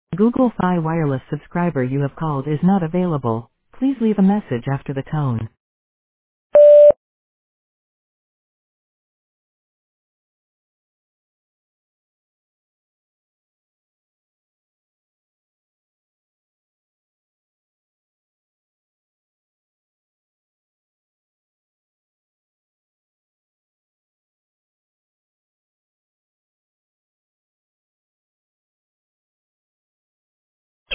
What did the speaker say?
Google Fi Wireless subscriber you have called is not available. Please leave a message after the tone.